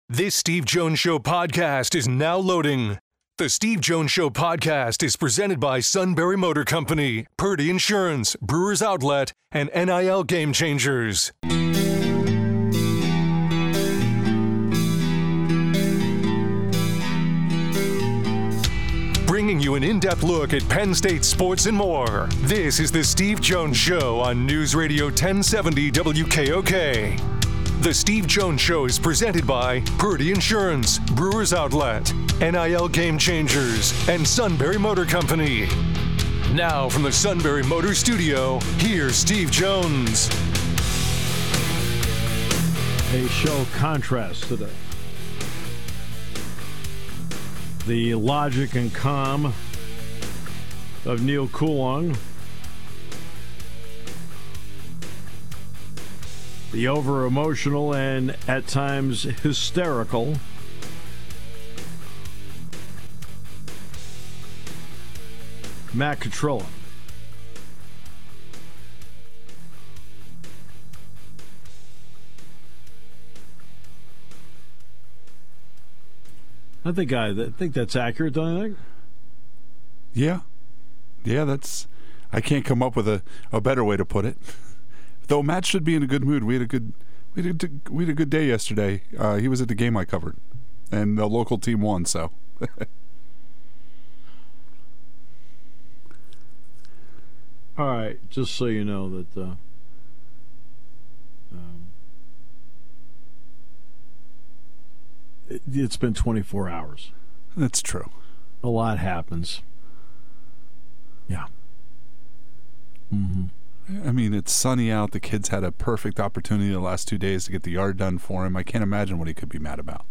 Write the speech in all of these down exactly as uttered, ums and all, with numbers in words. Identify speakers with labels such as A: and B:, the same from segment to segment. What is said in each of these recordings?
A: This Steve Jones Show podcast is now loading. The Steve Jones Show podcast is presented by Sunbury Motor Company, Purdy Insurance, Brewers Outlet, and N I L Game Changers. Bringing you an in-depth look at Penn State sports and more. This is the Steve Jones Show on News Radio ten seventy W K O K. The Steve Jones Show is presented by Purdy Insurance, Brewers Outlet, N I L Game Changers, and Sunbury Motor Company. Now from the Sunbury Motor Studio, here's Steve Jones.
B: A show contrast today. The logic and calm of Neil Coulon. The over-emotional and, at times, hysterical Matt Catrillo. I think I, I think that's accurate, don't you think?
C: Yeah. Yeah, that's... I can't come up with a, a better way to put it. Though Matt should be in a good mood. We had a good we had a, we had a good day yesterday. Uh, he was at the game I covered, and the local team won, so...
B: All right, just so you know that... Uh, um, it, it's been twenty-four hours.
C: That's true.
B: A lot happens. Yeah. Mm-hmm.
C: I mean, it's sunny out. The kids had a perfect opportunity the last two days to get the yard done for him. I can't imagine what he could be mad about.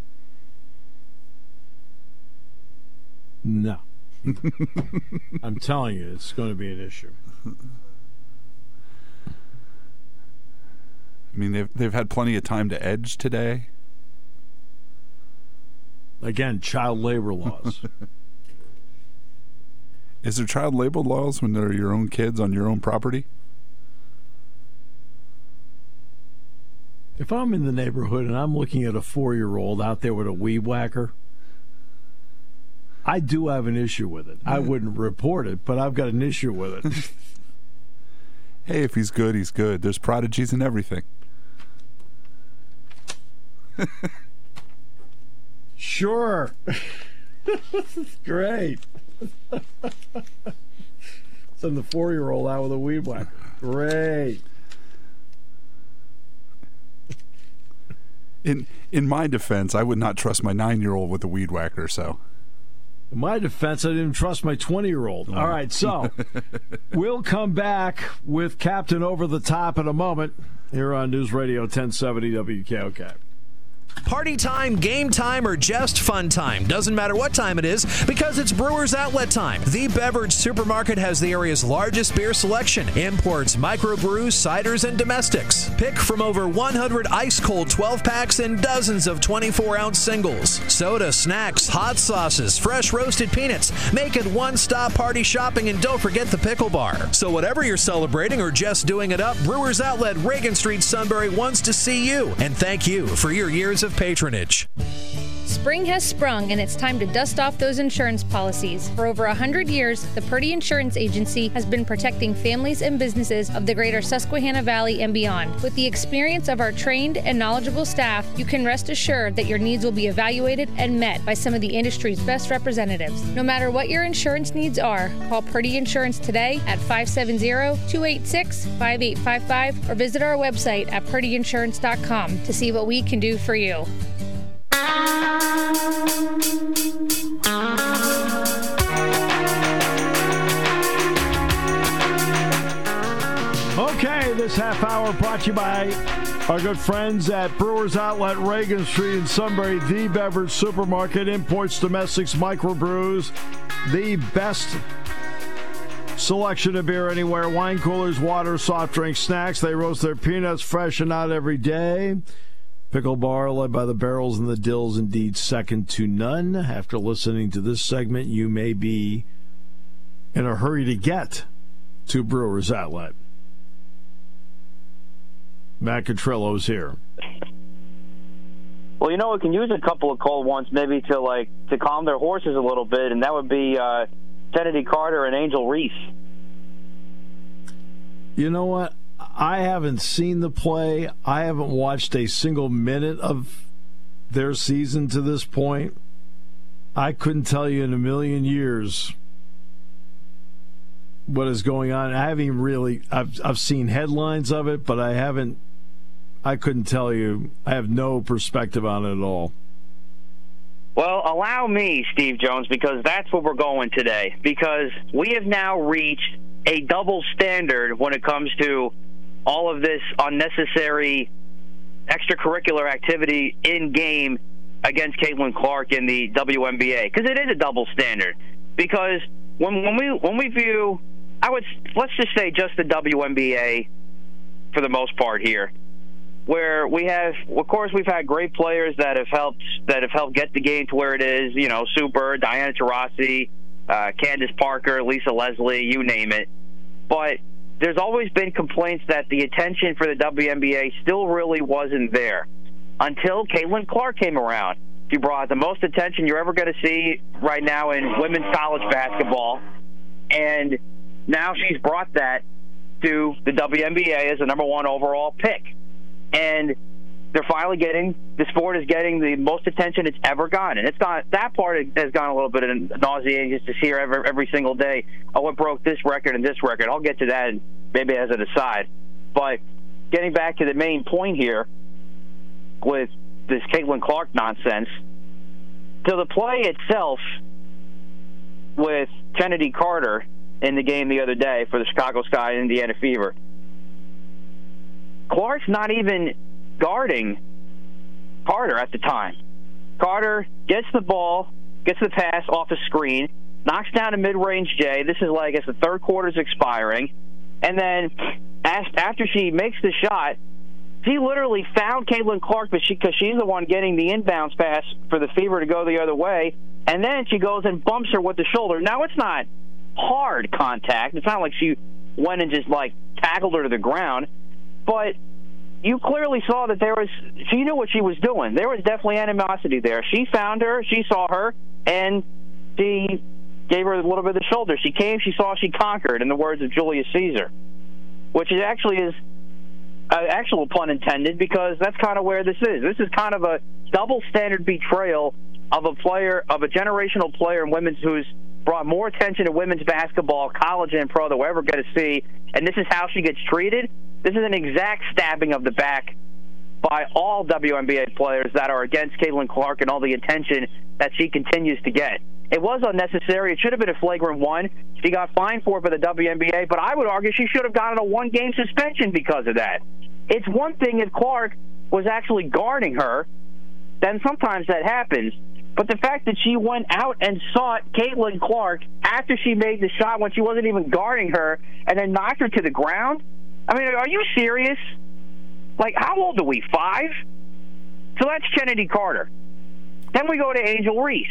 B: No. I'm telling you, it's going to be an issue.
C: I mean, they've, they've had plenty of time to edge today.
B: Again, child labor laws.
C: Is there child labor laws when they're your own kids on your own property?
B: If I'm in the neighborhood and I'm looking at a four-year-old out there with a weed whacker, I do have an issue with it. Yeah. I wouldn't report it, but I've got an issue with it.
C: Hey, if he's good, he's good. There's prodigies in everything.
B: Sure. Great. Send the four-year-old out with a weed whacker. Great.
C: In in my defense, I would not trust my nine-year-old with a weed whacker, so...
B: In my defense, I didn't even trust my twenty-year-old. All right, so we'll come back with Captain Over the Top in a moment here on News Radio ten seventy W K O K.
D: Party time, game time, or just fun time. Doesn't matter what time it is because it's Brewers Outlet time. The Beverage Supermarket has the area's largest beer selection. Imports, microbrews, ciders, and domestics. Pick from over one hundred ice-cold twelve-packs and dozens of twenty-four ounce singles. Soda, snacks, hot sauces, fresh roasted peanuts. Make it one-stop party shopping, and don't forget the pickle bar. So whatever you're celebrating or just doing it up, Brewers Outlet, Reagan Street, Sunbury wants to see you. And thank you for your years of patronage.
E: Spring has sprung, and it's time to dust off those insurance policies. For over one hundred years, the Purdy Insurance Agency has been protecting families and businesses of the greater Susquehanna Valley and beyond. With the experience of our trained and knowledgeable staff, you can rest assured that your needs will be evaluated and met by some of the industry's best representatives. No matter what your insurance needs are, call Purdy Insurance today at five seven zero, two eight six, five eight five five or visit our website at purdy insurance dot com to see what we can do for you.
B: Okay, this half hour brought to you by our good friends at Brewers Outlet, Reagan Street in Sunbury, the beverage supermarket, imports, domestics, microbrews, the best selection of beer anywhere, wine coolers, water, soft drinks, snacks. They roast their peanuts fresh and out every day. Pickle bar led by the barrels and the dills, indeed second to none. After listening to this segment, you may be in a hurry to get to Brewers Outlet. Matt Catrillo's here.
F: Well, you know, we can use a couple of cold ones maybe to like to calm their horses a little bit, and that would be uh, Kennedy Carter and Angel Reese.
B: You know what? I haven't seen the play. I haven't watched a single minute of their season to this point. I couldn't tell you in a million years what is going on. I haven't even really. I've I've seen headlines of it, but I haven't. I couldn't tell you. I have no perspective on it at all.
F: Well, allow me, Steve Jones, because that's where we're going today. Because we have now reached a double standard when it comes to all of this unnecessary extracurricular activity in-game against Caitlin Clark in the W N B A. Because it is a double standard. Because when when we when we view, I would let's just say just the W N B A for the most part here, where we have, of course, we've had great players that have helped that have helped get the game to where it is. You know, Super, Diana Taurasi, uh, Candace Parker, Lisa Leslie, you name it. But there's always been complaints that the attention for the W N B A still really wasn't there until Caitlin Clark came around. She brought the most attention you're ever going to see right now in women's college basketball, and now she's brought that to the W N B A as the number one overall pick. And they're finally getting, the sport is getting the most attention it's ever gotten. It's got, that part has gone a little bit nauseating just to hear every, every single day, oh, what broke this record and this record. I'll get to that maybe as an aside. But getting back to the main point here with this Caitlin Clark nonsense, to the play itself with Kennedy Carter in the game the other day for the Chicago Sky and Indiana Fever, Clark's not even guarding Carter at the time. Carter gets the ball, gets the pass off the screen, knocks down a mid-range J. This is like as the third quarter's expiring. And then after she makes the shot, she literally found Caitlin Clark because she, she's the one getting the inbounds pass for the Fever to go the other way. And then she goes and bumps her with the shoulder. Now, it's not hard contact. It's not like she went and just, like, tackled her to the ground. But you clearly saw that there was, she knew what she was doing. There was definitely animosity there. She found her, she saw her, and she gave her a little bit of the shoulder. She came, she saw, she conquered, in the words of Julius Caesar, which is actually is an actual pun intended, because that's kind of where this is. This is kind of a double standard betrayal of a player, of a generational player in women's who's brought more attention to women's basketball, college and pro, that we're ever going to see, and this is how she gets treated. This is an exact stabbing of the back by all W N B A players that are against Caitlin Clark and all the attention that she continues to get. It was unnecessary. It should have been a flagrant one. She got fined for it by the W N B A, but I would argue she should have gotten a one-game suspension because of that. It's one thing if Clark was actually guarding her, then sometimes that happens. But the fact that she went out and sought Caitlin Clark after she made the shot when she wasn't even guarding her and then knocked her to the ground, I mean, are you serious? Like, how old are we, five? So that's Kennedy Carter. Then we go to Angel Reese,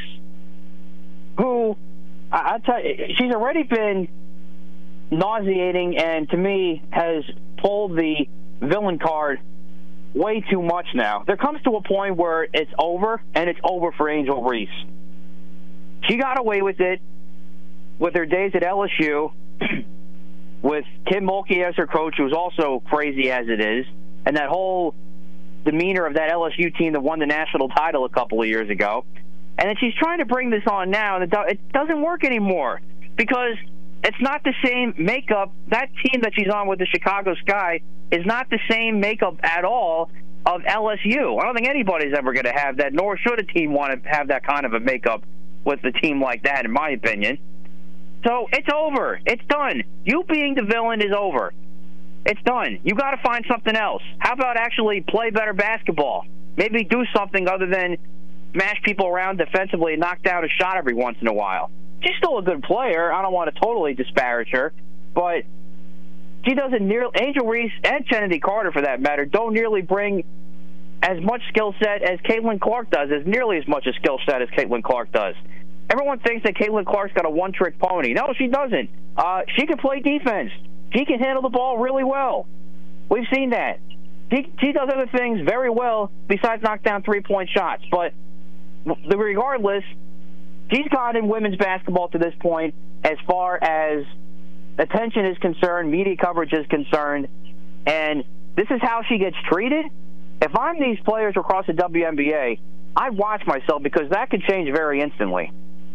F: who, I, I tell you, she's already been nauseating and, to me, has pulled the villain card way too much now. There comes to a point where it's over, and it's over for Angel Reese. She got away with it with her days at L S U, with Kim Mulkey as her coach, who's also crazy as it is, and that whole demeanor of that L S U team that won the national title a couple of years ago. And then she's trying to bring this on now, and it doesn't work anymore because it's not the same makeup. That team that she's on with the Chicago Sky is not the same makeup at all of L S U. I don't think anybody's ever going to have that, nor should a team want to have that kind of a makeup with a team like that, in my opinion. So it's over. It's done. You being the villain is over. It's done. You got to find something else. How about actually play better basketball? Maybe do something other than smash people around defensively and knock down a shot every once in a while. She's still a good player. I don't want to totally disparage her, but she doesn't nearly, Angel Reese and Kennedy Carter, for that matter, don't nearly bring as much skill set as Caitlin Clark does, as nearly as much a skill set as Caitlin Clark does. Everyone thinks that Caitlin Clark's got a one-trick pony. No, she doesn't. Uh, she can play defense. She can handle the ball really well. We've seen that. she, she does other things very well besides knock down three-point shots. But regardless, she's gotten women's basketball to this point as far as attention is concerned, media coverage is concerned, and this is how she gets treated. If I'm these players across the W N B A, I'd watch myself because that could change very instantly.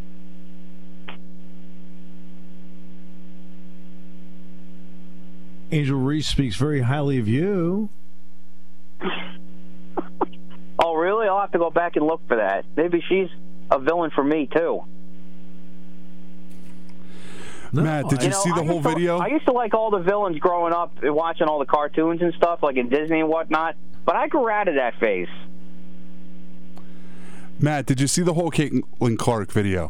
B: Angel Reese speaks very highly of you.
F: Oh, really? I'll have to go back and look for that. Maybe she's a villain for me, too.
C: No, Matt, did you, you know, see the I whole video?
F: To, I used to like all the villains growing up, watching all the cartoons and stuff, like in Disney and whatnot, but I grew out of that phase.
C: Matt, did you see the whole Caitlin Clark video?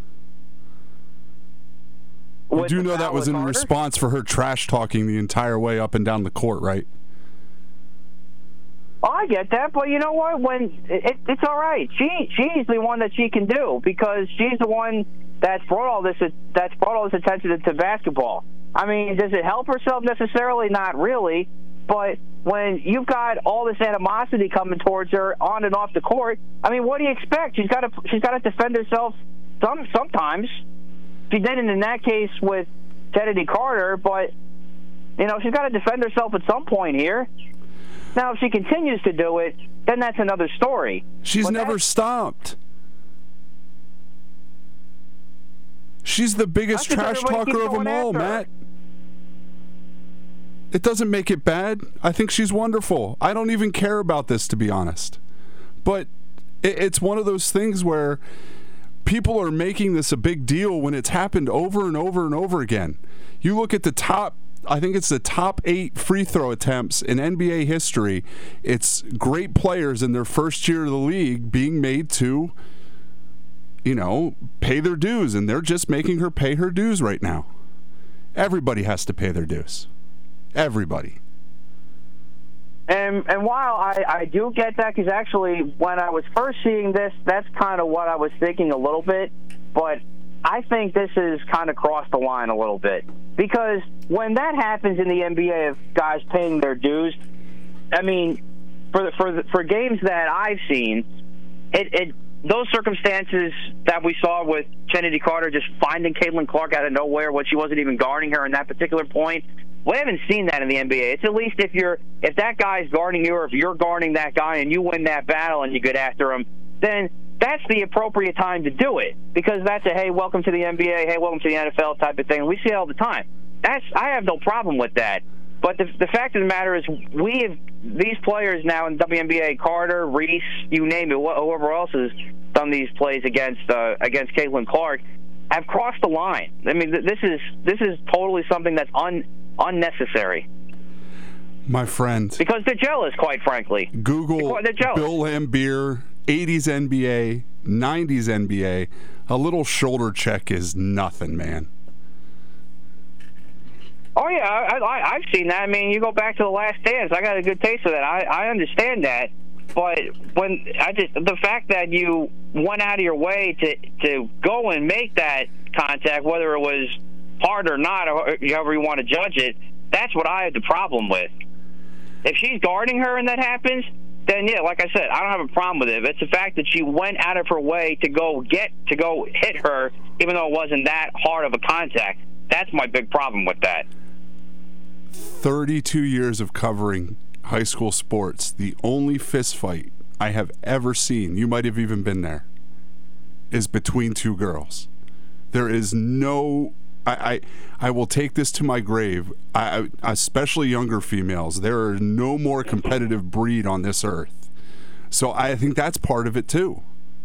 C: You do know that was in Carter? response for her trash-talking the entire way up and down the court, right?
F: Oh, I get that, but you know what? When it, it's all right. She she's the one that she can do because she's the one that's brought all this that's brought all this attention to, to basketball. I mean, does it help herself necessarily? Not really. But when you've got all this animosity coming towards her on and off the court, I mean, what do you expect? She's got to she's got to defend herself some sometimes. She didn't in that case with Chennedy Carter, but you know she's got to defend herself at some point here. Now, if she continues to do it, then that's another story.
C: She's
F: but
C: never stopped. She's the biggest trash talker of them all, Matt. It doesn't make it bad. I think she's wonderful. I don't even care about this, to be honest. But it, it's one of those things where people are making this a big deal when it's happened over and over and over again. You look at the top, I think it's the top eight free throw attempts in N B A history. It's great players in their first year of the league being made to, you know, pay their dues, and they're just making her pay her dues right now. Everybody has to pay their dues. Everybody.
F: And and while I, I do get that, because actually when I was first seeing this, that's kind of what I was thinking a little bit, but I think this is kind of crossed the line a little bit. Because when that happens in the N B A of guys paying their dues, I mean, for the, for the, for games that I've seen, it, it those circumstances that we saw with Chennedy Carter just finding Caitlin Clark out of nowhere when she wasn't even guarding her in that particular point, we haven't seen that in the N B A. It's at least if you're if that guy's guarding you or if you're guarding that guy and you win that battle and you get after him, then that's the appropriate time to do it because that's a, hey, welcome to the N B A, hey, welcome to the N F L type of thing. We see it all the time. That's I have no problem with that. But the, the fact of the matter is we have these players now in W N B A, Carter, Reese, you name it, whoever else has done these plays against uh, against Caitlin Clark, have crossed the line. I mean, this is this is totally something that's un, unnecessary.
C: My friend.
F: Because they're jealous, quite frankly.
C: Google Bill Laimbeer, eighties N B A, nineties N B A. A little shoulder check is nothing, man.
F: Oh, yeah, I, I, I've seen that. I mean, you go back to The Last Dance. I got a good taste of that. I, I understand that. But when I just the fact that you went out of your way to, to go and make that contact, whether it was hard or not, or however you want to judge it, that's what I have the problem with. If she's guarding her and that happens, then, yeah, like I said, I don't have a problem with it. It's the fact that she went out of her way to go get, to go hit her, even though it wasn't that hard of a contact. That's my big problem with that.
C: thirty-two years of covering high school sports. The only fist fight I have ever seen, you might have even been there, is between two girls. There is no... I, I I will take this to my grave, I, I, especially younger females. There are no more competitive breed on this earth. So I think that's part of it, too.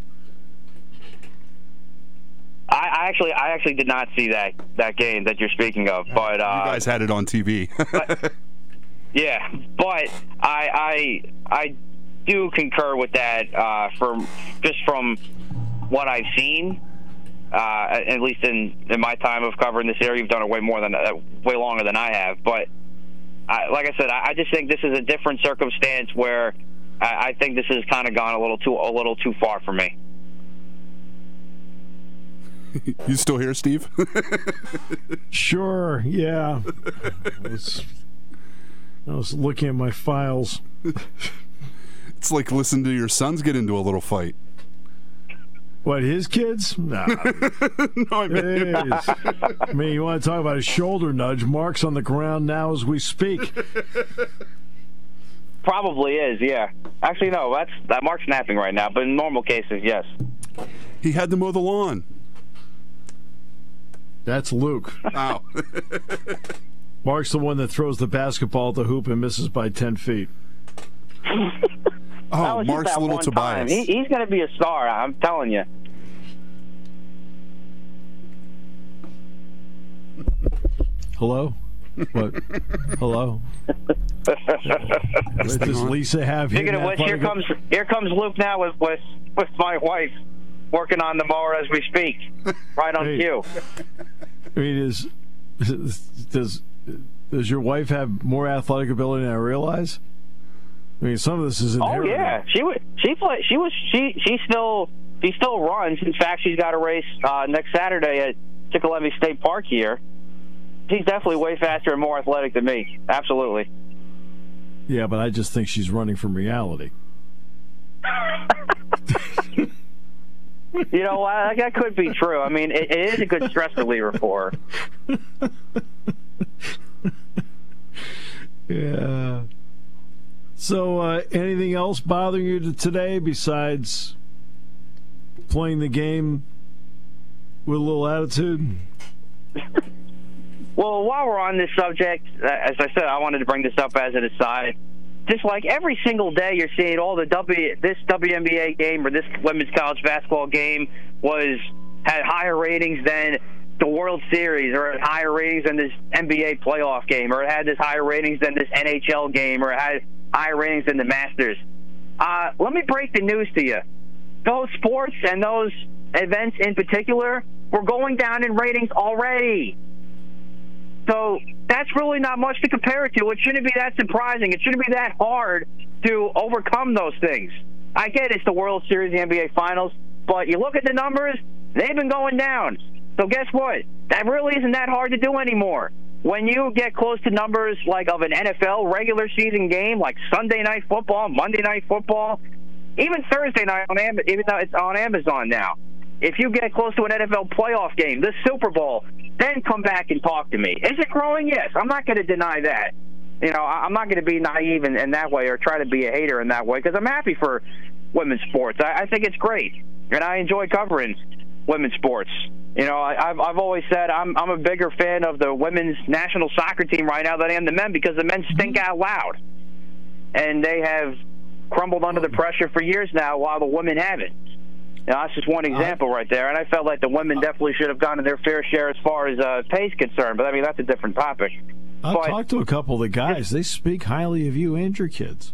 F: I, I actually I actually did not see that, that game that you're speaking of. But uh,
C: you guys had it on T V.
F: but, yeah, but I, I, I do concur with that uh, from, just from what I've seen. Uh, at least in, in my time of covering this area, you've done it way more than uh, way longer than I have. But I, like I said, I, I just think this is a different circumstance where I, I think this has kind of gone a little too a little too far for me.
C: You still here, Steve?
B: Sure. Yeah. I was, I was looking at my files.
C: It's like listening to your sons get into a little fight.
B: What, his kids? No.
C: No, I mean,
B: I mean, you want to talk about a shoulder nudge? Mark's on the ground now as we speak.
F: Probably is, yeah. Actually, no, that's that Mark's napping right now, but in normal cases, yes.
C: he had to mow the lawn.
B: That's Luke.
C: Ow.
B: Mark's the one that throws the basketball at the hoop and misses by ten feet.
C: Oh, Mark's little Tobias.
F: He, he's going to be a star, I'm telling you.
B: Hello? What? Hello? What does Lisa have here?
F: Speaking of which, here comes here comes Luke now with, with, with my wife working on the mower as we speak, right on
B: Hey.
F: cue.
B: I mean, is, does does your wife have more athletic ability than I realize? I mean, some of this is
F: Oh
B: inherited.
F: yeah, she was she play, she was she she still she still runs. In fact, she's got a race uh, next Saturday at Chickalemi State Park here. She's definitely way faster and more athletic than me. Absolutely.
B: Yeah, but I just think she's running from reality.
F: You know what? That could be true. I mean, it, it is a good stress reliever for her.
B: Yeah. So, uh, anything else bothering you today besides playing the game with a little attitude?
F: Well, while we're on this subject, as I said, I wanted to bring this up as an aside. Just like every single day, you're seeing all the W this W N B A game or this women's college basketball game was had higher ratings than the World Series, or had higher ratings than this N B A playoff game, or it had this higher ratings than this N H L game, or it had higher ratings than the Masters. Uh, let me break the news to you. Those sports and those events in particular were going down in ratings already. So that's really not much to compare it to. It shouldn't be that surprising. It shouldn't be that hard to overcome those things. I get it's the World Series, the N B A Finals, but you look at the numbers, they've been going down. So guess what? That really isn't that hard to do anymore. When you get close to numbers like of an N F L regular season game, like Sunday Night Football, Monday Night Football, even Thursday night, on Am- even though it's on Amazon now, if you get close to an N F L playoff game, the Super Bowl, then come back and talk to me. Is it growing? Yes. I'm not going to deny that. You know, I'm not going to be naive in, in that way or try to be a hater in that way, because I'm happy for women's sports. I, I think it's great, and I enjoy covering women's sports. You know, I, I've I've always said I'm I'm a bigger fan of the women's national soccer team right now than I am the men, because the men stink out loud, and they have crumbled under the pressure for years now, while the women haven't. You know, that's just one example right there, and I felt like the women definitely should have gotten their fair share as far as uh, pay is concerned. But I mean, that's a different topic.
B: I've
F: but,
B: talked to a couple of the guys. They speak highly of you and your kids.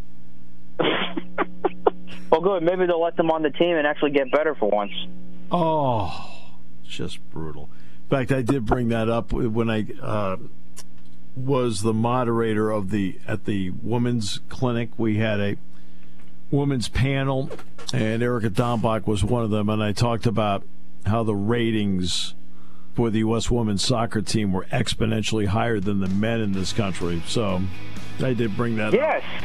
F: Well, good. Maybe they'll let them on the team and actually get better for once.
B: Oh, just brutal. In fact, I did bring that up when I uh, was the moderator of the at the women's clinic. We had a women's panel, and Erica Dombach was one of them, and I talked about how the ratings for the U S women's soccer team were exponentially higher than the men in this country. So I did bring that
F: yes.
B: up.
F: Yes.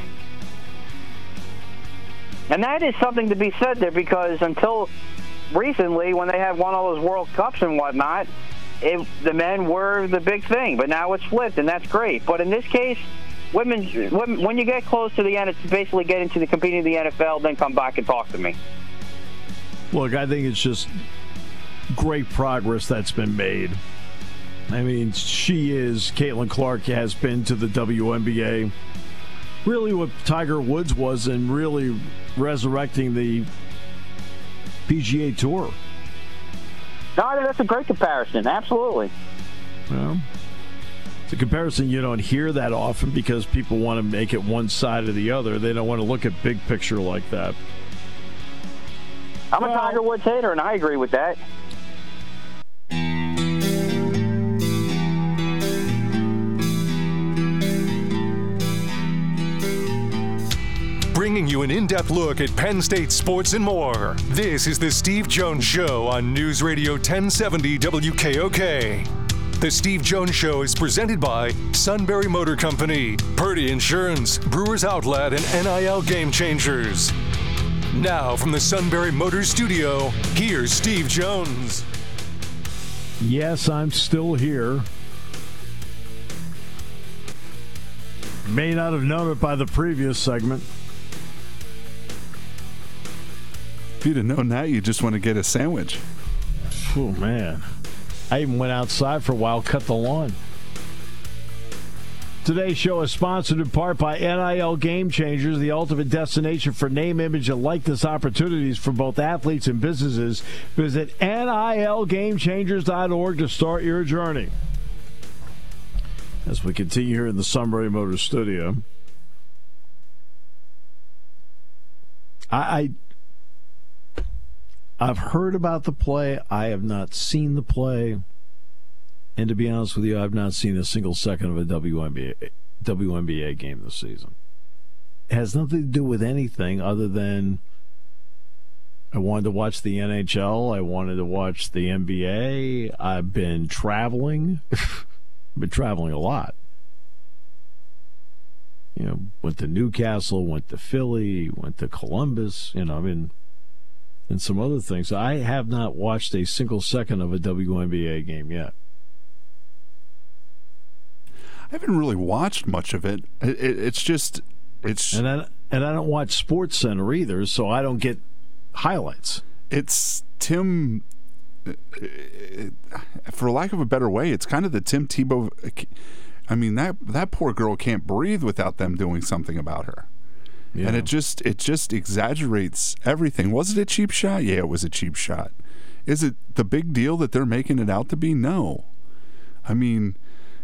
F: And that is something to be said there, because until recently, when they had won all those World Cups and whatnot, it, the men were the big thing. But now it's flipped, and that's great. But in this case, women, women when you get close to the end, it's basically get into the competing in the N F L, then come back and talk to me.
B: Look, I think it's just great progress that's been made. I mean, she is, Caitlin Clark has been to the W N B A. Really what Tiger Woods was, and really resurrecting the P G A Tour.
F: No, I think that's a great comparison. Absolutely.
B: Well, it's a comparison you don't hear that often, because people want to make it one side or the other. They don't want to look at big picture like that.
F: I'm
B: well,
F: a Tiger Woods hater, and I agree with that.
A: Bringing you an in-depth look at Penn State sports and more. This is the Steve Jones Show on News Radio ten seventy W K O K. The Steve Jones Show is presented by Sunbury Motor Company, Purdy Insurance, Brewers Outlet, and N I L Game Changers. Now from the Sunbury Motors Studio, here's Steve Jones.
B: Yes, I'm still here. May not have known it by the previous segment.
C: If you'd have known that, you just want to get a sandwich.
B: Oh, man. I even went outside for a while, cut the lawn. Today's show is sponsored in part by N I L Game Changers, the ultimate destination for name, image, and likeness opportunities for both athletes and businesses. Visit N I L game changers dot org to start your journey. As we continue here in the Sunbury Motors studio, I, I I've heard about the play. I have not seen the play. And to be honest with you, I've not seen a single second of a W N B A, W N B A game this season. It has nothing to do with anything other than I wanted to watch the N H L. I wanted to watch the N B A. I've been traveling. I've been traveling a lot. You know, went to Newcastle, went to Philly, went to Columbus. You know, I mean... and some other things. I have not watched a single second of a W N B A game yet.
C: I haven't really watched much of it. it, it it's just, it's
B: and I, and I don't watch Sports Center either, so I don't get highlights.
C: It's Tim, for lack of a better way, it's kind of the Tim Tebow. I mean, that that poor girl can't breathe without them doing something about her. Yeah. And it just it just exaggerates everything. Was it a cheap shot? Yeah, it was a cheap shot. Is it the big deal that they're making it out to be? No. I mean,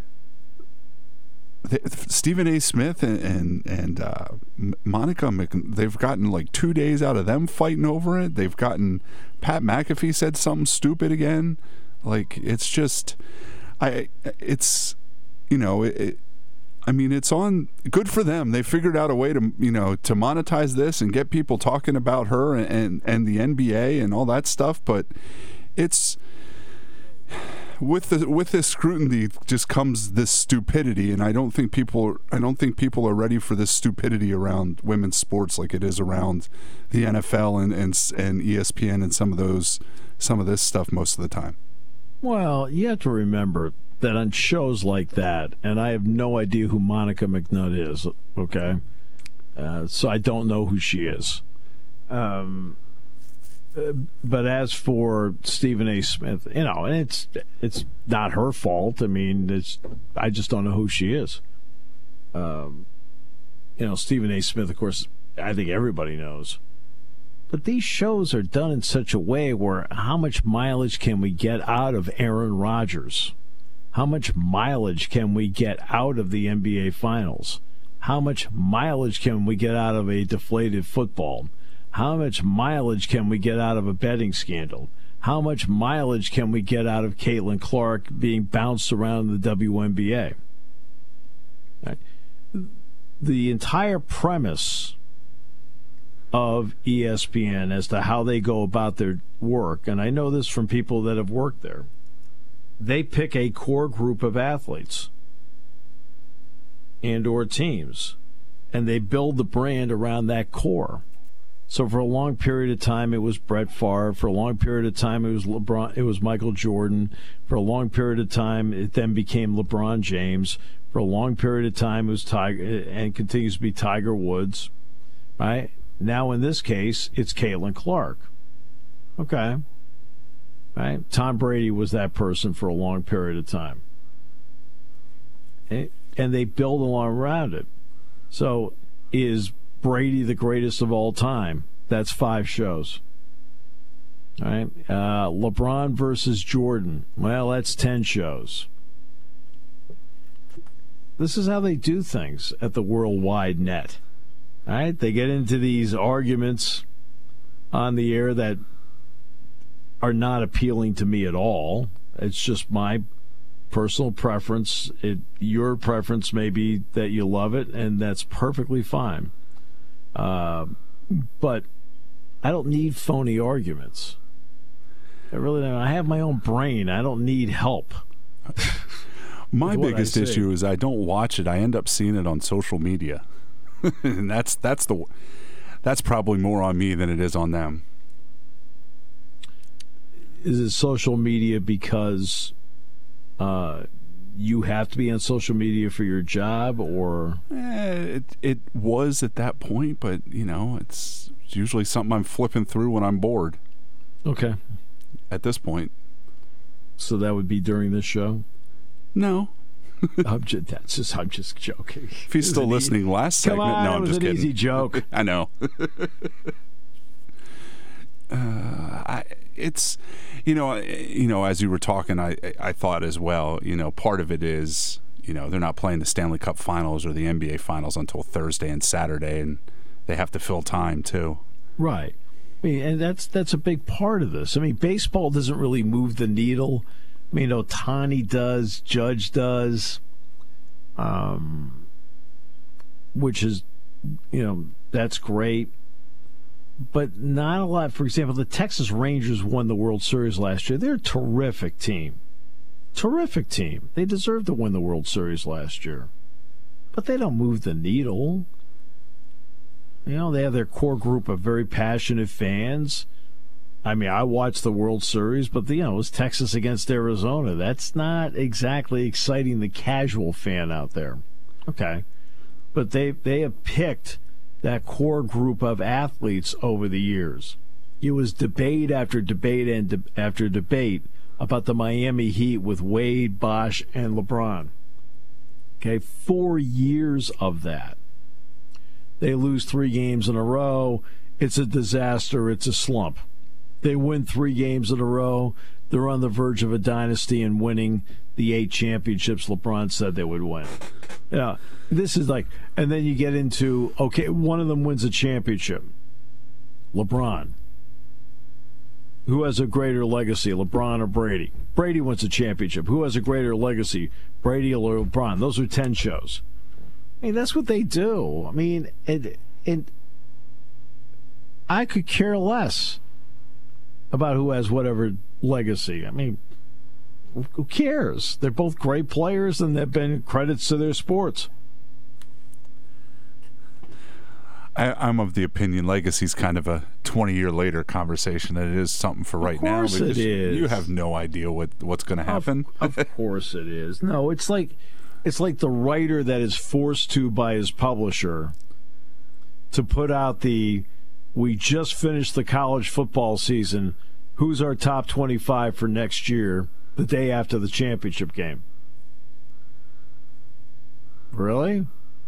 C: they, Stephen A. Smith and and, and uh, Monica, Mc, they've gotten like two days out of them fighting over it. They've gotten Pat McAfee said something stupid again. Like, it's just, I it's, you know, it, it I mean, it's on. Good for them. They figured out a way to, you know, to monetize this and get people talking about her and, and, and the N B A and all that stuff. But it's with the with this scrutiny just comes this stupidity, and I don't think people I don't think people are ready for this stupidity around women's sports like it is around the N F L and and, and E S P N and some of those some of this stuff most of the time.
B: Well, you have to remember that on shows like that, and I have no idea who Monica McNutt is, okay? Uh, so I don't know who she is. Um, but as for Stephen A. Smith, you know, and it's it's not her fault. I mean, it's I just don't know who she is. Um, you know, Stephen A. Smith, of course, I think everybody knows. But these shows are done in such a way where how much mileage can we get out of Aaron Rodgers? How much mileage can we get out of the N B A Finals? How much mileage can we get out of a deflated football? How much mileage can we get out of a betting scandal? How much mileage can we get out of Caitlin Clark being bounced around the W N B A? Right. The entire premise of E S P N as to how they go about their work, and I know this from people that have worked there, they pick a core group of athletes and or teams, and they build the brand around that core. So for a long period of time, it was Brett Favre. For a long period of time, it was LeBron. It was Michael Jordan. For a long period of time, it then became LeBron James. For a long period of time, it was Tiger, and continues to be Tiger Woods. Right now, in this case, it's Caitlin Clark. Okay. Right? Tom Brady was that person for a long period of time. And they build along around it. So is Brady the greatest of all time? That's five shows. All right? Uh, LeBron versus Jordan. Well, that's ten shows. This is how they do things at the worldwide net. All right? They get into these arguments on the air that are not appealing to me at all. It's just my personal preference. It, your preference may be that you love it, and that's perfectly fine. Uh, but I don't need phony arguments. I really don't. I have my own brain. I don't need help.
C: My biggest issue is I don't watch it. I end up seeing it on social media, and that's that's the that's probably more on me than it is on them.
B: Is it social media because uh, you have to be on social media for your job, or
C: eh, it it was at that point, but you know, it's usually something I'm flipping through when I'm bored.
B: Okay.
C: At this point,
B: so that would be during this show.
C: No.
B: I'm just, that's just I'm just joking.
C: If he's still listening, easy. Last segment,
B: Come on,
C: no, I'm
B: it was
C: just
B: an
C: kidding.
B: Easy joke.
C: I know. uh, I, it's, you know, you know, as you were talking, I I thought as well. You know, part of it is, you know, they're not playing the Stanley Cup Finals or the N B A Finals until Thursday and Saturday, and they have to fill time too.
B: Right. I mean, and that's that's a big part of this. I mean, baseball doesn't really move the needle. I mean, Ohtani does, Judge does, um, which is, you know, that's great. But not a lot. For example, the Texas Rangers won the World Series last year. They're a terrific team. Terrific team. They deserve to win the World Series last year. But they don't move the needle. You know, they have their core group of very passionate fans. I mean, I watched the World Series, but, the, you know, it was Texas against Arizona. That's not exactly exciting the casual fan out there. Okay. But they they have picked that core group of athletes over the years. It was debate after debate and de- after debate about the Miami Heat with Wade, Bosh, and LeBron. Okay, four years of that. They lose three games in a row. It's a disaster. It's a slump. They win three games in a row. They're on the verge of a dynasty and winning the eight championships LeBron said they would win. Yeah, this is like, and then you get into, okay, one of them wins a championship. LeBron. Who has a greater legacy, LeBron or Brady? Brady wins a championship. Who has a greater legacy, Brady or LeBron? Those are ten shows. I mean, that's what they do. I mean, and, and I could care less about who has whatever legacy. I mean, who cares? They're both great players, and they've been credits to their sports.
C: I, I'm of the opinion legacy's kind of a twenty-year later conversation, and it is something for right now.
B: Of course it is.
C: You have no idea what, what's going to happen.
B: Of, of course it is. No, it's like it's like the writer that is forced to by his publisher to put out the, we just finished the college football season, who's our top twenty-five for next year, the day after the championship game. Really?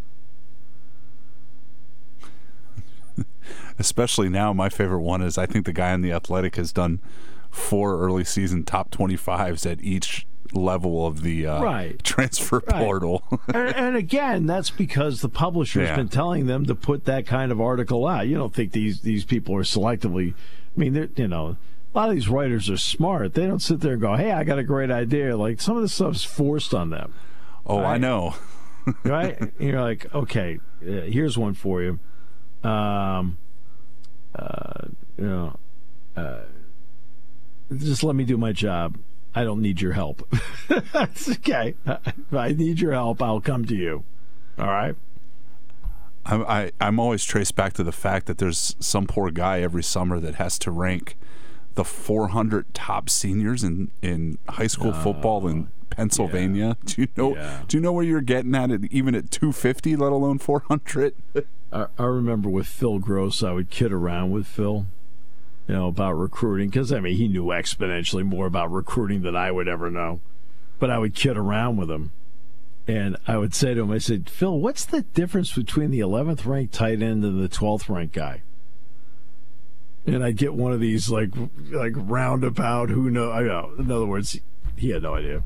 C: Especially now, my favorite one is I think the guy in The Athletic has done four early season top twenty-fives at each level of the uh,
B: right.
C: transfer
B: right.
C: portal.
B: and, and again, that's because the publisher's
C: yeah.
B: been telling them to put that kind of article out. You don't think these, these people are selectively, I mean, they're, you know, a lot of these writers are smart. They don't sit there and go, hey, I got a great idea. Like, some of this stuff's forced on them.
C: Oh, right? I know.
B: Right? And you're like, okay, uh, here's one for you. Um, uh, you know, uh, just let me do my job. I don't need your help. That's okay. If I need your help, I'll come to you. All right?
C: I'm, I, I'm always traced back to the fact that there's some poor guy every summer that has to rank the four hundred top seniors in, in high school uh, football in Pennsylvania. Yeah. Do you know? Yeah. Do you know where you're getting at? It even at two fifty, let alone four hundred.
B: I, I remember with Phil Gross, I would kid around with Phil, you know, about recruiting, because I mean he knew exponentially more about recruiting than I would ever know. But I would kid around with him, and I would say to him, I said, Phil, what's the difference between the eleventh ranked tight end and the twelfth ranked guy? And I'd get one of these like like roundabout, who know? I know. In other words, he had no idea.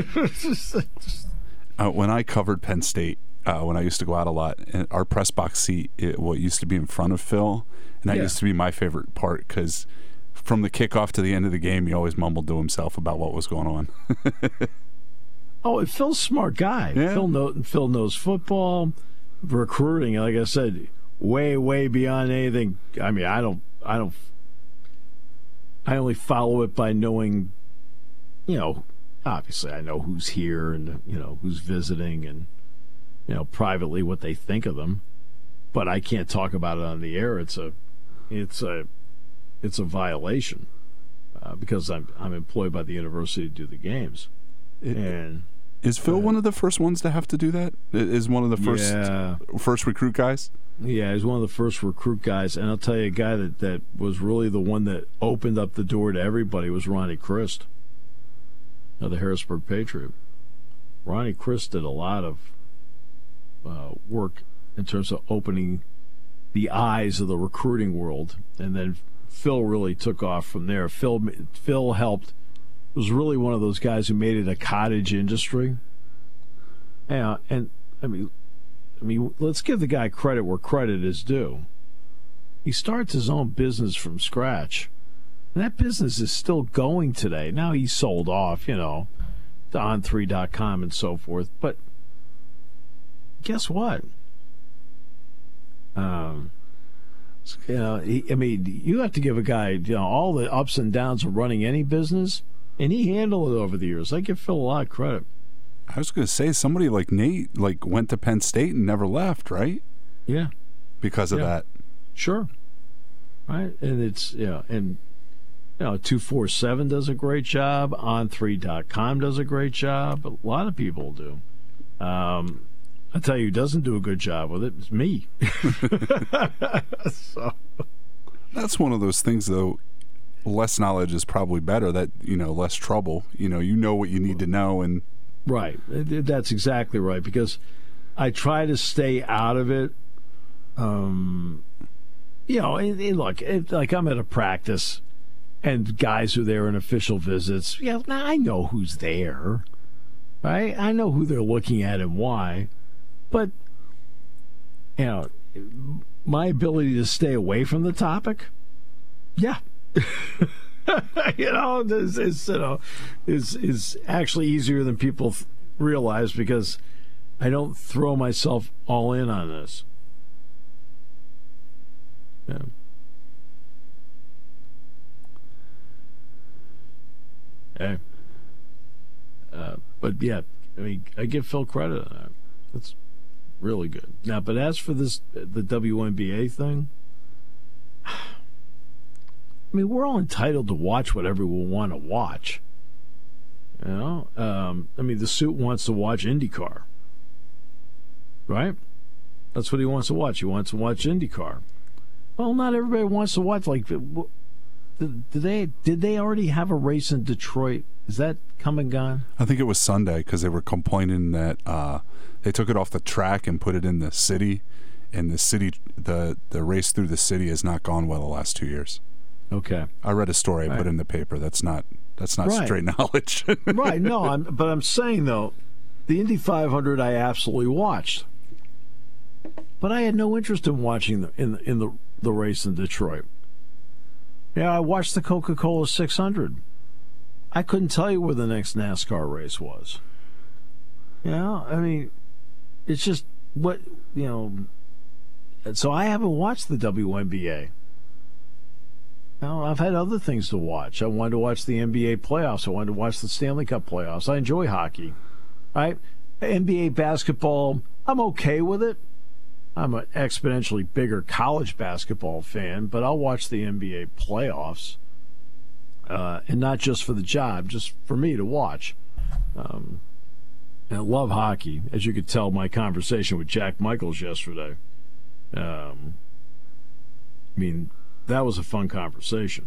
C: uh, when I covered Penn State, uh, when I used to go out a lot, and our press box seat, it, what used to be in front of Phil, and that yeah. used to be my favorite part, because from the kickoff to the end of the game, he always mumbled to himself about what was going on.
B: Oh, and Phil's a smart guy.
C: Yeah.
B: Phil, know, Phil knows football, recruiting. Like I said, way, way beyond anything. I mean, I don't. I don't. I only follow it by knowing, you know, obviously I know who's here and, you know, who's visiting and, you know, privately what they think of them. But I can't talk about it on the air. It's a, it's a, it's a violation uh, because I'm I'm employed by the university to do the games.
C: It,
B: and
C: is Phil uh, one of the first ones to have to do that? Is one of the first
B: yeah.
C: first recruit guys?
B: Yeah, he's one of the first recruit guys. And I'll tell you, a guy that, that was really the one that opened up the door to everybody was Ronnie Crist, of the Harrisburg Patriot. Ronnie Crist did a lot of uh, work in terms of opening the eyes of the recruiting world, and then Phil really took off from there. Phil Phil helped, was really one of those guys who made it a cottage industry. Yeah, and I mean, I mean, let's give the guy credit where credit is due. He starts his own business from scratch, and that business is still going today. Now he's sold off, you know, to on three dot com and so forth, but guess what? Um, you know, he, I mean, you have to give a guy, you know, all the ups and downs of running any business, and he handled it over the years. I give Phil a lot of credit.
C: I was going to say, somebody like Nate, like, went to Penn State and never left, right?
B: Yeah,
C: because of
B: yeah.
C: that.
B: Sure, right, and it's yeah, and you know, two forty-seven does a great job. on three dot com does a great job. A lot of people do. Um, I tell you, who doesn't do a good job with it, it's me. So.
C: That's one of those things, though. Less knowledge is probably better. That, you know, less trouble. You know, you know what you need to know, and
B: right. That's exactly right. Because I try to stay out of it. Um, you know, and, and look, it, like I'm at a practice, and guys are there in official visits. Yeah, now I know who's there, right? I know who they're looking at and why. But, you know, my ability to stay away from the topic, yeah. you know, is, is, you know, is, is actually easier than people realize because I don't throw myself all in on this. Yeah. Hey. Uh, but, yeah, I mean, I give Phil credit on that. That's really good. Now, but as for this, the W N B A thing, I mean, we're all entitled to watch whatever we want to watch. You know, um, I mean, the suit wants to watch IndyCar, right? That's what he wants to watch. He wants to watch IndyCar. Well, not everybody wants to watch. Like, did they did they already have a race in Detroit? Is that come and gone?
C: I think it was Sunday because they were complaining that uh, they took it off the track and put it in the city, and the city, the the race through the city has not gone well the last two years.
B: Okay,
C: I read a story
B: right.
C: I put in the paper. That's not that's not
B: right.
C: straight knowledge.
B: Right? No, I'm, but I'm saying though, the Indy five hundred I absolutely watched, but I had no interest in watching the in in the the race in Detroit. Yeah, I watched the Coca-Cola six hundred. I couldn't tell you where the next NASCAR race was. You know, I mean, it's just what, you know. So I haven't watched the W N B A. Now, I've had other things to watch. I wanted to watch the N B A playoffs. I wanted to watch the Stanley Cup playoffs. I enjoy hockey. Right? N B A basketball, I'm okay with it. I'm an exponentially bigger college basketball fan, but I'll watch the N B A playoffs. Uh, and not just for the job, just for me to watch. Um, and I love hockey, as you could tell my conversation with Jack Michaels yesterday. Um, I mean, that was a fun conversation.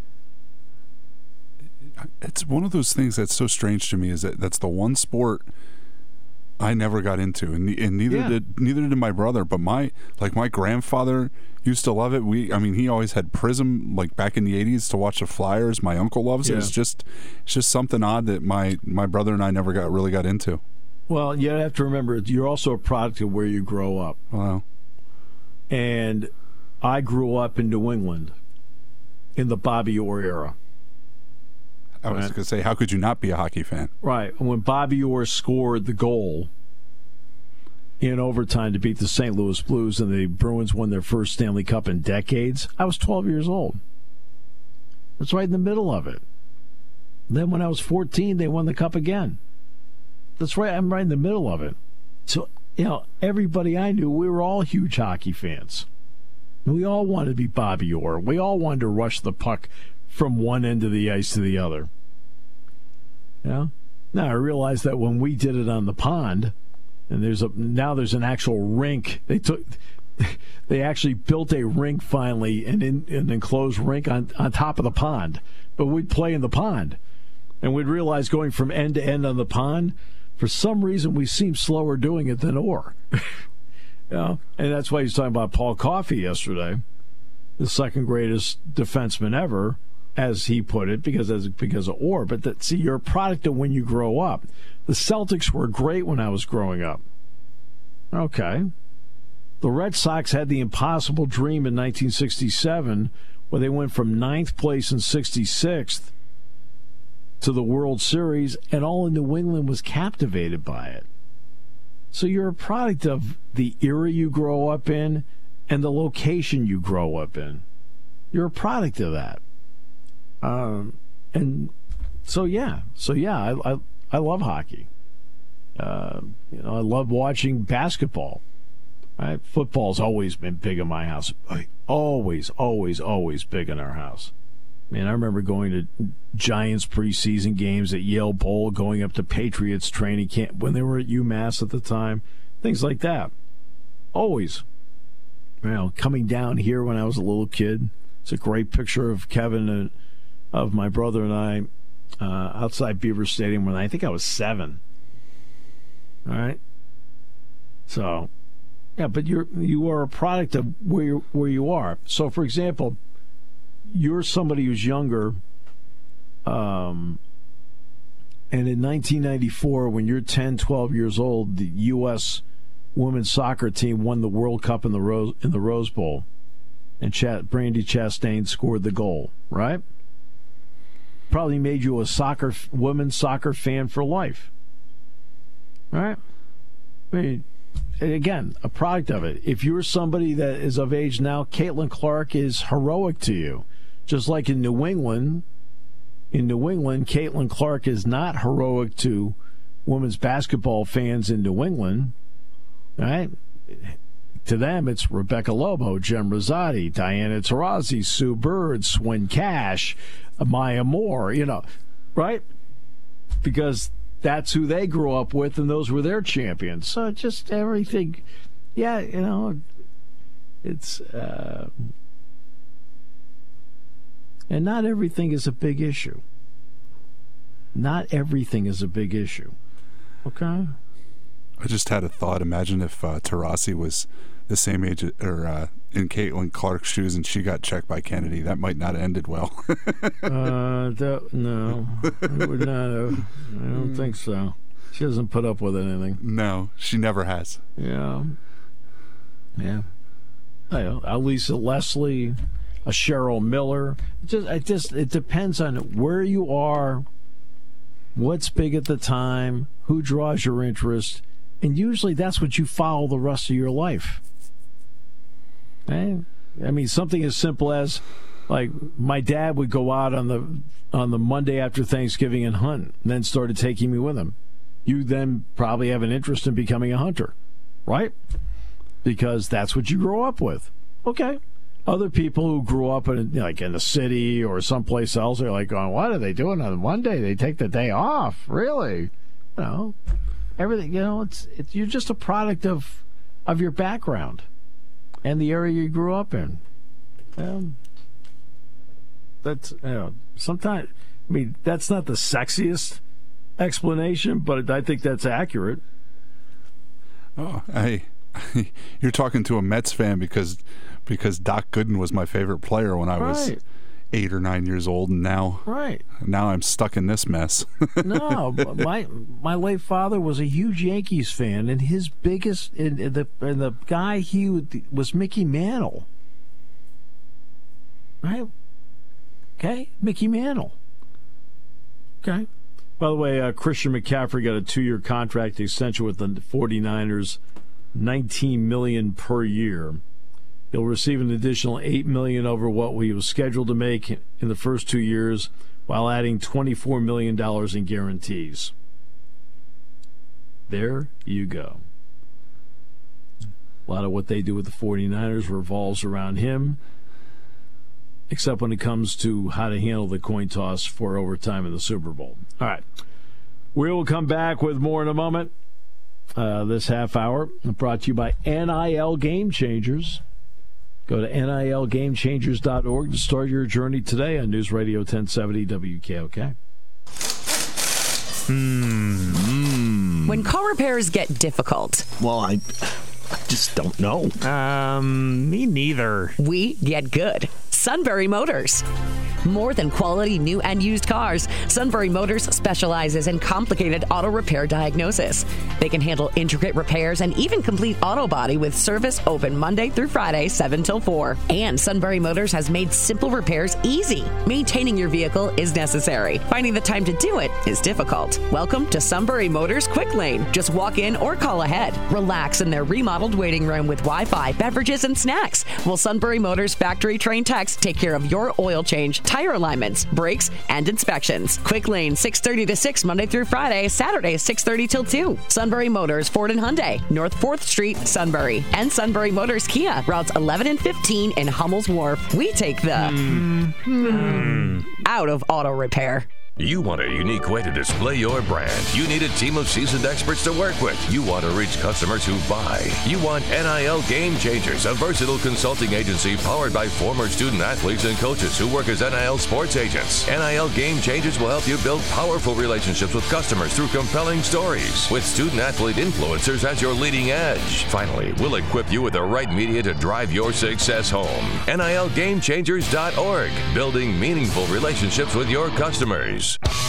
C: It's one of those things that's so strange to me is that that's the one sport I never got into, and, and neither yeah. did neither did my brother. But my like my grandfather used to love it. We, I mean, he always had Prism like back in the eighties to watch the Flyers. My uncle loves yeah. it. It's just it's just something odd that my my brother and I never got really got into.
B: Well, you have to remember you're also a product of where you grow up.
C: Wow.
B: And I grew up in New England in the Bobby Orr era.
C: I was right. going to say, how could you not be a hockey fan?
B: Right. When Bobby Orr scored the goal in overtime to beat the Saint Louis Blues and the Bruins won their first Stanley Cup in decades, I was twelve years old. It's right in the middle of it. Then when I was fourteen, they won the Cup again. That's right. I'm right in the middle of it. So, you know, everybody I knew, we were all huge hockey fans. We all wanted to be Bobby Orr. We all wanted to rush the puck from one end of the ice to the other. You know? Now, I realized that when we did it on the pond, and there's a now there's an actual rink. They took, they actually built a rink finally, an, in, an enclosed rink on, on top of the pond. But we'd play in the pond. And we'd realize going from end to end on the pond, for some reason, we seem slower doing it than Orr. You know? And that's why he's talking about Paul Coffey yesterday, the second greatest defenseman ever, as he put it, because as because of Orr. But that, see, you're a product of when you grow up. The Celtics were great when I was growing up. Okay. The Red Sox had the impossible dream in nineteen sixty-seven, where they went from ninth place and sixty-sixth to the World Series, and all in New England was captivated by it. So you're a product of the era you grow up in and the location you grow up in. You're a product of that. Um, and so, yeah. So, yeah, I, I, I love hockey. Uh, you know, I love watching basketball. Right? Football's always been big in my house. Always, always, always big in our house. Man, I remember going to Giants preseason games at Yale Bowl, going up to Patriots training camp when they were at UMass at the time, things like that. Always. You know, coming down here when I was a little kid. It's a great picture of Kevin and of my brother and I uh, outside Beaver Stadium when I think I was seven. All right. So, yeah, but you're you are a product of where you where you are. So, for example, you're somebody who's younger, um, and in nineteen ninety-four, when you're ten, twelve years old, the U S women's soccer team won the World Cup in the Rose, in the Rose Bowl, and Ch- Brandy Chastain scored the goal, right? Probably made you a soccer women's soccer fan for life, right? I mean, again, a product of it. If you're somebody that is of age now, Caitlin Clark is heroic to you. Just like in New England, in New England, Caitlin Clark is not heroic to women's basketball fans in New England, right? To them, it's Rebecca Lobo, Jem Rosati, Diana Taurasi, Sue Bird, Swin Cash, Maya Moore, you know, right? Because that's who they grew up with, and those were their champions. So just everything, yeah, you know, it's... Uh, And not everything is a big issue. Not everything is a big issue. Okay?
C: I just had a thought. Imagine if uh, Taurasi was the same age, or uh, in Caitlin Clark's shoes, and she got checked by Kennedy. That might not have ended well.
B: uh, that, no. It would not have. I don't think so. She doesn't put up with anything.
C: No, she never has.
B: Yeah. Yeah. A Lisa Leslie, a Cheryl Miller. It just, it just, it depends on where you are, what's big at the time, who draws your interest, and usually that's what you follow the rest of your life. Okay? I mean, something as simple as, like, my dad would go out on the on the Monday after Thanksgiving and hunt, and then started taking me with him. You then probably have an interest in becoming a hunter, right? Because that's what you grow up with. Okay. Other people who grew up in, like, in the city or someplace else are like going, what are they doing on Monday? They take the day off. Really? You know, everything, you know, it's, it's you're just a product of of your background and the area you grew up in. Um, that's, you know, sometimes, I mean, that's not the sexiest explanation, but I think that's accurate.
C: Oh, hey, you're talking to a Mets fan because because Doc Gooden was my favorite player when I was
B: right.
C: eight or nine years old, and now
B: right
C: now I'm stuck in this mess.
B: No, my my late father was a huge Yankees fan, and his biggest and the and the guy he would, was Mickey Mantle. Right? Okay, Mickey Mantle. Okay. By the way, uh, Christian McCaffrey got a two-year contract extension with the 49ers, nineteen million dollars per year. He'll receive an additional eight million dollars over what he was scheduled to make in the first two years, while adding twenty-four million dollars in guarantees. There you go. A lot of what they do with the 49ers revolves around him, except when it comes to how to handle the coin toss for overtime in the Super Bowl. All right. We will come back with more in a moment. Uh, this half hour brought to you by N I L Game Changers. Go to N I L game changers dot org to start your journey today on News Radio ten seventy W K O K.
G: Mm. When car repairs get difficult.
H: Well, I, I just don't know.
I: Um, me neither.
G: We get good. Sunbury Motors. More than quality new and used cars, Sunbury Motors specializes in complicated auto repair diagnosis. They can handle intricate repairs and even complete auto body with service open Monday through Friday, seven till four. And Sunbury Motors has made simple repairs easy. Maintaining your vehicle is necessary. Finding the time to do it is difficult. Welcome to Sunbury Motors Quick Lane. Just walk in or call ahead. Relax in their remodeled waiting room with Wi-Fi, beverages, and snacks. While Sunbury Motors factory-trained techs take care of your oil change, tire alignments, brakes, and inspections. Quick Lane, six thirty to six, Monday through Friday, Saturday, six thirty till two. Sunbury Motors, Ford and Hyundai, North fourth Street, Sunbury. And Sunbury Motors Kia, routes eleven and fifteen in Hummel's Wharf. We take the mm. Mm. out of auto repair.
J: You want a unique way to display your brand. You need a team of seasoned experts to work with. You want to reach customers who buy. You want N I L Game Changers, a versatile consulting agency powered by former student athletes and coaches who work as N I L sports agents. N I L Game Changers will help you build powerful relationships with customers through compelling stories, with student athlete influencers as your leading edge. Finally, we'll equip you with the right media to drive your success home. N I L game changers dot org, building meaningful relationships with your customers.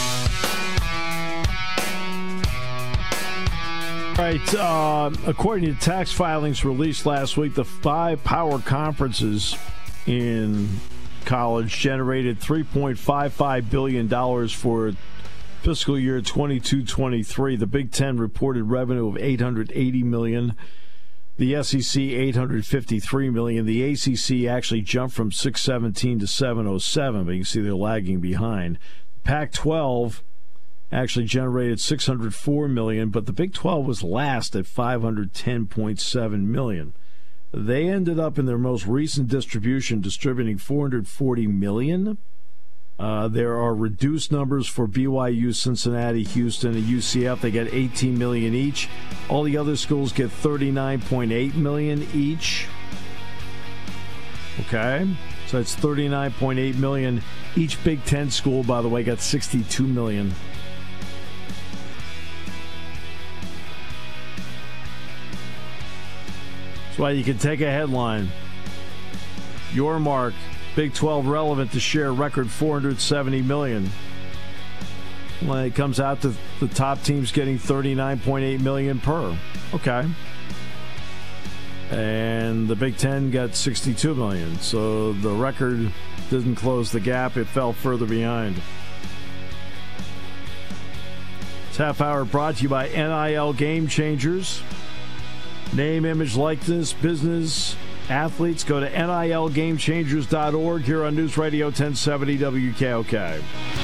B: All right, uh, according to tax filings released last week, the five power conferences in college generated three point five five billion dollars for fiscal year twenty-two twenty-three. The Big Ten reported revenue of eight hundred eighty million dollars. The S E C, eight hundred fifty-three million dollars. The A C C actually jumped from six seventeen to seven oh seven, but you can see they're lagging behind. Pac twelve actually generated six hundred four million dollars, but the Big twelve was last at five hundred ten point seven million dollars. They ended up in their most recent distribution distributing four hundred forty million dollars. Uh, there are reduced numbers for B Y U, Cincinnati, Houston, and U C F. They get eighteen million dollars each. All the other schools get thirty-nine point eight million dollars each. Okay, so that's thirty-nine point eight million dollars. Each Big Ten school, by the way, got sixty-two million dollars. That's why you can take a headline. Your mark, Big twelve relevant to share record four hundred seventy million dollars. When it comes out to the top teams getting thirty-nine point eight million dollars per. Okay. And the Big Ten got sixty-two million dollars. So the record didn't close the gap. It fell further behind. This half hour brought to you by N I L Game Changers. Name, image, likeness, business, athletes. Go to N I L game changers dot org here on News Radio ten seventy W K O K.